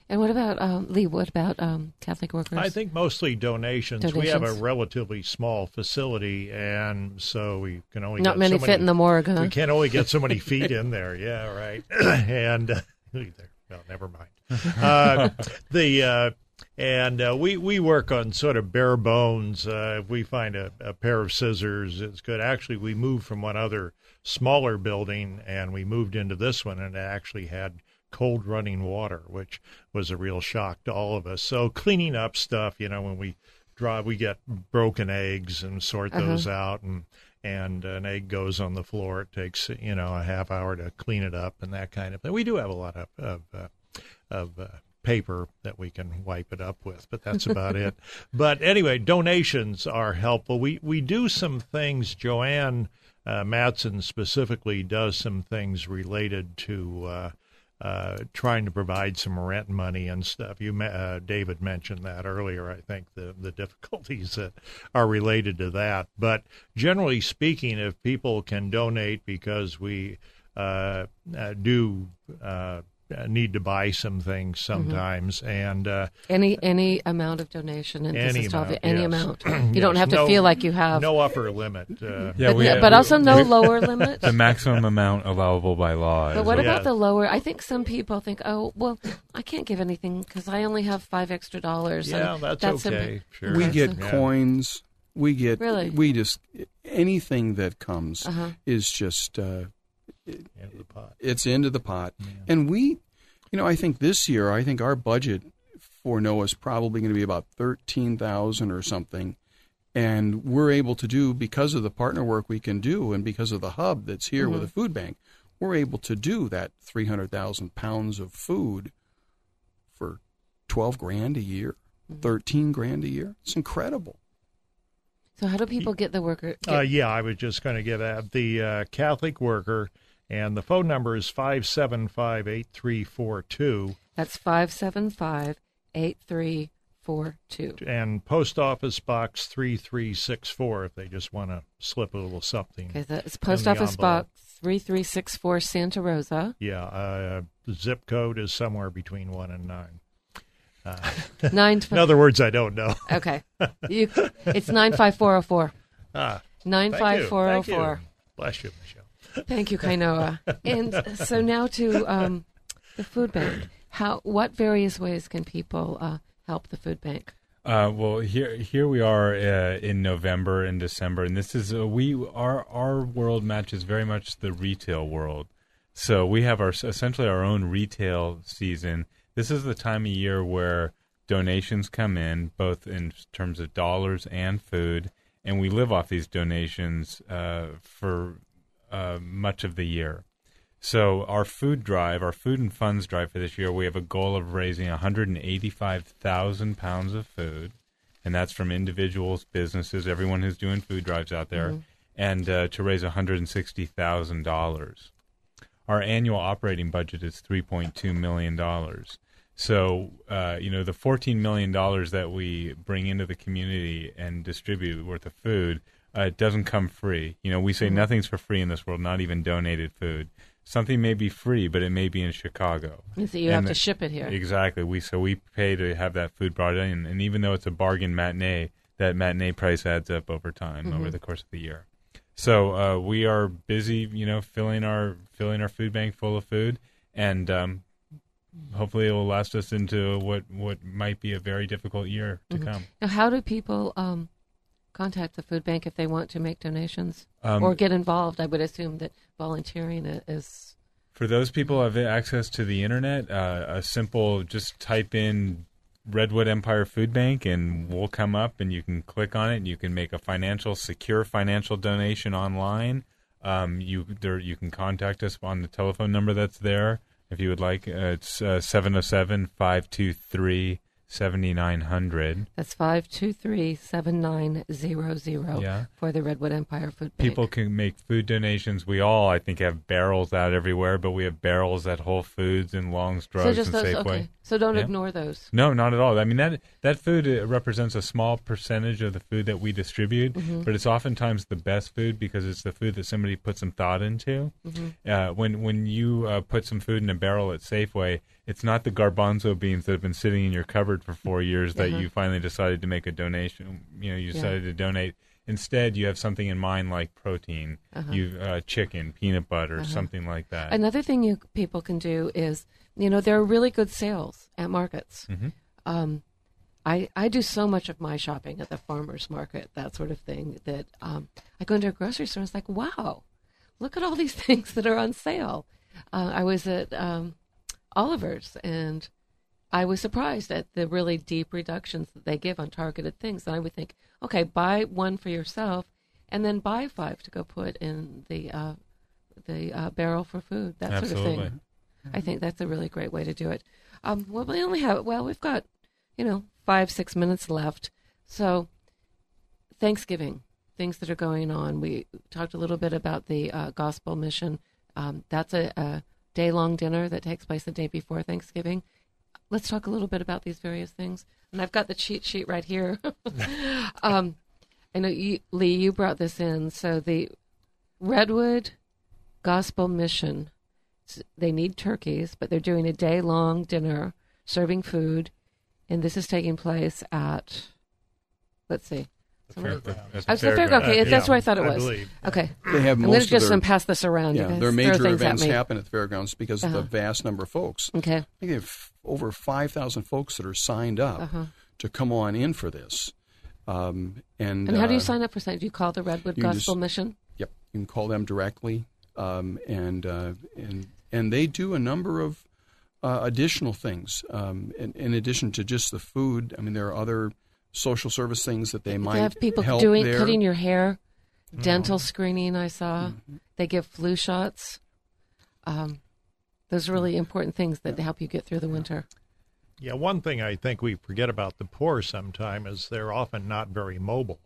And what about, um, Lee, what about um, Catholic workers? I think mostly donations. donations. We have a relatively small facility, and so we can only Not get many so fit many, in the morgue, huh? We can only get so many feet in there. Yeah, right. and uh, no, never mind. Uh, the uh, and uh, we we work on sort of bare bones. Uh, if we find a, a pair of scissors, it's good. Actually, we moved from one other smaller building, and we moved into this one, and it actually had cold running water, which was a real shock to all of us. So cleaning up stuff, you know, when we drive, we get broken eggs and sort Uh-huh. those out, and and an egg goes on the floor. It takes, you know, a half hour to clean it up and that kind of thing. We do have a lot of of, uh, of uh, paper that we can wipe it up with, but that's about it. But anyway, donations are helpful. We we do some things. Joanne uh, Matson specifically does some things related to uh, uh, trying to provide some rent money and stuff. You, uh, David mentioned that earlier. I think the the difficulties that are related to that. But generally speaking, if people can donate because we uh, uh, do. Uh, need to buy some things sometimes, mm-hmm. and uh, any any amount of donation, and any this is amount, to, any yes. amount. You yes. don't have to no, feel like you have no upper limit. Uh, yeah, but, we, but we, also no we, lower limit. The maximum amount allowable by law. But is what a, about yeah. the lower? I think some people think, oh, well, I can't give anything because I only have five extra dollars. Yeah, and that's, that's okay. A, sure. We okay, get so- coins. We get Really? we just anything that comes Uh-huh. is just uh, Into the pot. it's into the pot, and we. You know, I think this year, I think our budget for NOAA is probably going to be about thirteen thousand or something, and we're able to do, because of the partner work we can do, and because of the hub that's here Mm-hmm. with the food bank, we're able to do that three hundred thousand pounds of food for twelve grand a year, Mm-hmm. thirteen grand a year. It's incredible. So how do people get the worker? Get, Uh, yeah, I was just going to give that the uh, Catholic worker, and the phone number is five seven five eight three four two. That's five seven five eight three four two. And post office box three three six four if they just want to slip a little something. Okay, that's post in the office envelope. box three three six four, Santa Rosa. Yeah, uh, the zip code is somewhere between one and nine. Uh, Nine. in other words, I don't know. Okay, you, it's nine five four zero four. Ah, Nine thank five you. four zero Thank you. four. Bless you, Michelle. Thank you, Kainoa. And so now to um, the food bank. How? What various ways can people uh, help the food bank? Uh, well, here here we are uh, in November and December, and this is uh, we our our world matches very much the retail world. So we have our essentially our own retail season. This is the time of year where donations come in, both in terms of dollars and food, and we live off these donations uh, for uh, much of the year. So our food drive, our food and funds drive for this year, we have a goal of raising one hundred eighty-five thousand pounds of food, and that's from individuals, businesses, everyone who's doing food drives out there, mm-hmm. and uh, to raise one hundred sixty thousand dollars. Our annual operating budget is three point two million dollars. So, uh, you know, the fourteen million dollars that we bring into the community and distribute worth of food, uh, it doesn't come free. You know, we say mm-hmm. nothing's for free in this world, not even donated food. Something may be free, but it may be in Chicago. So you and have the, to ship it here. Exactly. We So we pay to have that food brought in. And even though it's a bargain matinee, that matinee price adds up over time, mm-hmm. over the course of the year. So uh, we are busy, you know, filling our filling our food bank full of food. And um, hopefully it will last us into what, what might be a very difficult year to mm-hmm. come. Now, how do people um, contact the food bank if they want to make donations um, or get involved? I would assume that volunteering is... For those people who have access to the internet, uh, a simple, just type in Redwood Empire Food Bank and we'll come up and you can click on it and you can make a financial, secure financial donation online. Um, you there, you can contact us on the telephone number that's there. If you would like, uh, it's uh, seven oh seven, five two three, seven nine zero zero. That's five two three, seven nine zero zero yeah. for the Redwood Empire Food Bank. People can make food donations. We all, I think, have barrels out everywhere, but we have barrels at Whole Foods and Long's Drugs so just and those, Safeway. Okay. So don't yeah. ignore those. No, not at all. I mean, that that food uh, represents a small percentage of the food that we distribute, mm-hmm. but it's oftentimes the best food because it's the food that somebody put some thought into. Mm-hmm. Uh, when when you uh, put some food in a barrel at Safeway, It's not the garbanzo beans that have been sitting in your cupboard for four years that Uh-huh. you finally decided to make a donation. You know, you Yeah. decided to donate. Instead, you have something in mind like protein, Uh-huh. you uh, chicken, peanut butter, Uh-huh. something like that. Another thing you people can do is, you know, there are really good sales at markets. Mhm. Um, I I do so much of my shopping at the farmers market, that sort of thing, that um, I go into a grocery store and it's like, wow, look at all these things that are on sale. Uh, I was at um, Oliver's, and I was surprised at the really deep reductions that they give on targeted things. And I would think, okay, buy one for yourself, and then buy five to go put in the uh, the uh, barrel for food. That Absolutely. sort of thing. I think that's a really great way to do it. Um, well, we only have well, we've got you know five six minutes left. So Thanksgiving, things that are going on. We talked a little bit about the uh, gospel mission. Um, that's a, a day-long dinner that takes place the day before Thanksgiving. Let's talk a little bit about these various things. And I've got the cheat sheet right here. um, I know, you, Lee, you brought this in. So the Redwood Gospel Mission, they need turkeys, but they're doing a day-long dinner serving food. And this is taking place at, let's see. The fair- the- Oh, it's the fairground. Okay, Uh, that's yeah, where I thought it I was. believe. Okay. They have I'm most going of to just their- um, pass this around. Yeah, you guys their throw major things at events me. happen at the fairgrounds because Uh-huh. of the vast number of folks. Okay. I think they have over five thousand folks that are signed up Uh-huh. to come on in for this. Um, and And how do you uh, sign up for something? Do you call the Redwood you can Gospel just- Mission? Yep, you can call them directly, um, and uh, and and they do a number of uh, additional things. Um, in, in addition to just the food, I mean, there are other social service things that they might They have people help doing there. cutting your hair, dental screening. I saw. Mm-hmm. They give flu shots. Um, those are really important things that help you get through the winter. Yeah, one thing I think we forget about the poor sometime is they're often not very mobile,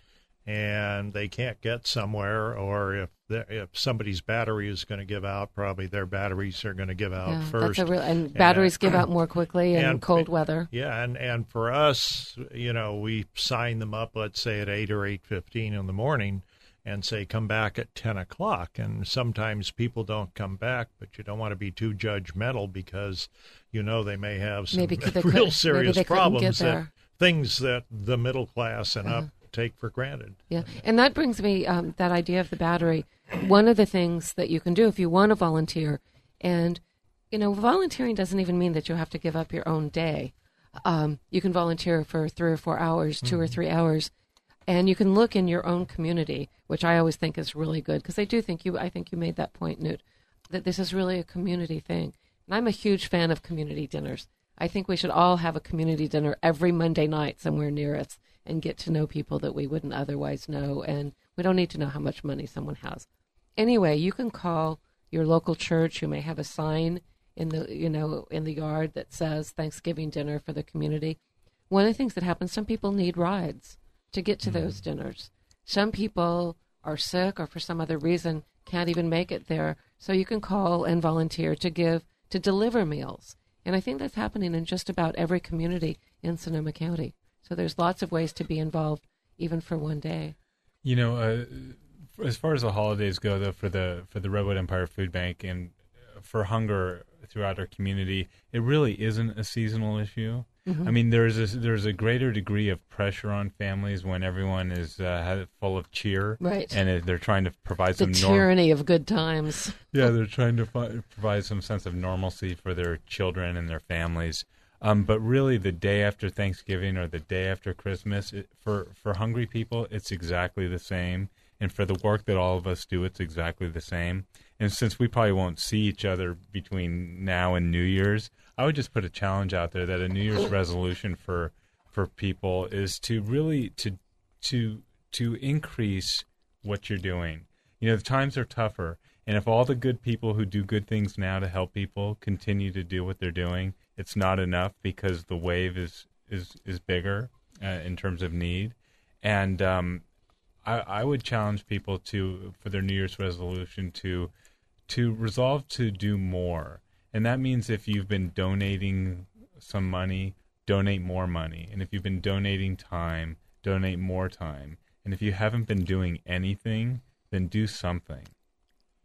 and they can't get somewhere, or if the- if somebody's battery is going to give out, probably their batteries are going to give out Yeah, first. that's a real, and batteries give out more quickly in and- cold weather. Yeah, and, and for us, you know, we sign them up, let's say at eight or eight fifteen in the morning, and say come back at ten o'clock. And sometimes people don't come back, but you don't want to be too judgmental because you know they may have some Maybe they couldn't- real maybe serious they couldn't get problems, that there. things that the middle class and Uh-huh. up take for granted. Yeah, and that brings me um, that idea of the battery. One of the things that you can do if you want to volunteer, and you know, volunteering doesn't even mean that you have to give up your own day. Um, you can volunteer for three or four hours, two or three hours, and you can look in your own community, which I always think is really good because I do think you. I think you made that point, Newt, that this is really a community thing. And I'm a huge fan of community dinners. I think we should all have a community dinner every Monday night somewhere near us and get to know people that we wouldn't otherwise know. And we don't need to know how much money someone has. Anyway, you can call your local church who may have a sign in the, you know, in the yard that says Thanksgiving dinner for the community. One of the things that happens, some people need rides to get to those dinners. Some people are sick or for some other reason can't even make it there. So you can call and volunteer to give, to deliver meals. And I think that's happening in just about every community in Sonoma County. So there's lots of ways to be involved, even for one day. You know, uh, as far as the holidays go, though, for the for the Redwood Empire Food Bank and for hunger throughout our community, it really isn't a seasonal issue. Mhm. I mean, there's a, there's a greater degree of pressure on families when everyone is uh, full of cheer, Right. And they're trying to provide The some norm- tyranny of good times. Yeah, they're trying to fi- provide some sense of normalcy for their children and their families. Um, but really, the day after Thanksgiving or the day after Christmas, it, for, for hungry people, it's exactly the same. And for the work that all of us do, it's exactly the same. And since we probably won't see each other between now and New Year's, I would just put a challenge out there that a New Year's resolution for for people is to really to to to increase what you're doing. You know, the times are tougher, and if all the good people who do good things now to help people continue to do what they're doing, it's not enough because the wave is is is bigger uh, in terms of need. And um, I, I would challenge people to for their New Year's resolution to to resolve to do more. And that means if you've been donating some money, donate more money. And if you've been donating time, donate more time. And if you haven't been doing anything, then do something.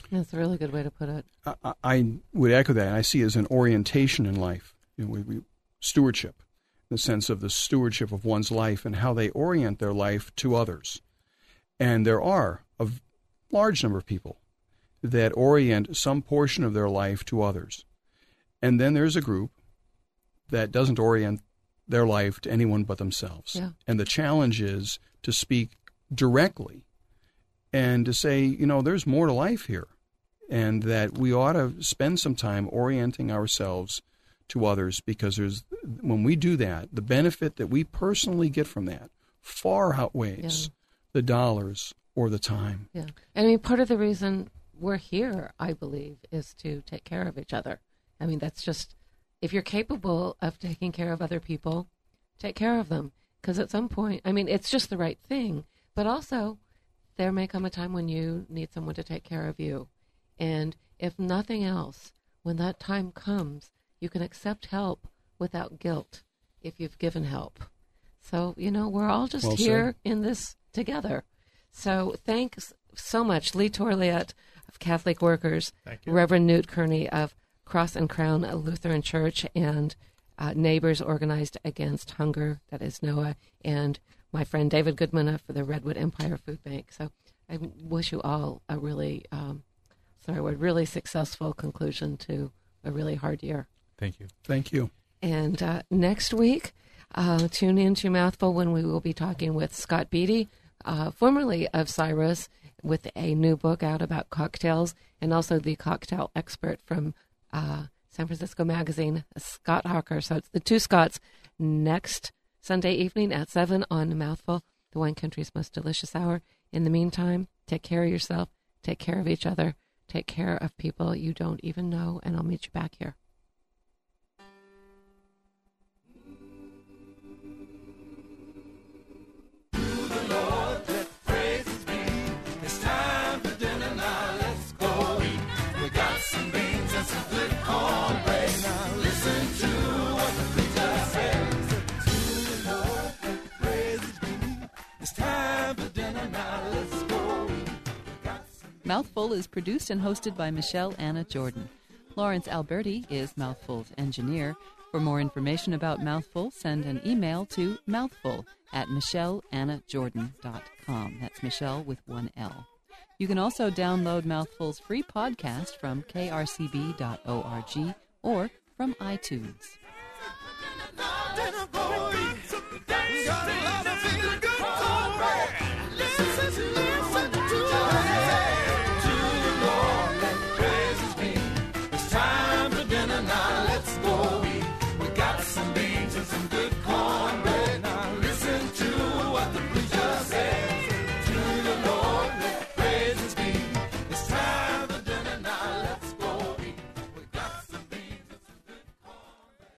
That's a really good way to put it. I, I would echo that. And I see it as an orientation in life. You know, we, we, stewardship, in the sense of the stewardship of one's life and how they orient their life to others. And there are a large number of people that orient some portion of their life to others. And then there's a group that doesn't orient their life to anyone but themselves. Yeah. And the challenge is to speak directly and to say, you know, there's more to life here, and that we ought to spend some time orienting ourselves to others, because there's when we do that, the benefit that we personally get from that far outweighs yeah. the dollars or the time. Yeah. I mean, part of the reason we're here, I believe, is to take care of each other. I mean, that's just, if you're capable of taking care of other people, take care of them. Because at some point, I mean, it's just the right thing. But also, there may come a time when you need someone to take care of you. And if nothing else, when that time comes, you can accept help without guilt if you've given help. So, you know, we're all just well here said. in this together. So thanks so much, Lee Torliet of Catholic Workers, Reverend Newt Kearney of Cross and Crown Lutheran Church, and uh, Neighbors Organized Against Hunger, that is NOAA, and my friend David Goodman for the Redwood Empire Food Bank. So I wish you all a really, um, sorry, a really successful conclusion to a really hard year. Thank you. Thank you. And uh, next week, uh, tune in to Mouthful when we will be talking with Scott Beatty, uh, formerly of Cyrus, with a new book out about cocktails, and also the cocktail expert from uh, San Francisco Magazine, Scott Hawker. So it's the two Scotts next Sunday evening at seven on Mouthful, the wine country's most delicious hour. In the meantime, take care of yourself, take care of each other, take care of people you don't even know, and I'll meet you back here. Mouthful is produced and hosted by Michelle Anna Jordan. Lawrence Alberti is Mouthful's engineer. For more information about Mouthful, send an email to mouthful at michelle anna jordan dot com. That's Michelle with one L. You can also download Mouthful's free podcast from k r c b dot org or from iTunes. Listen, listen.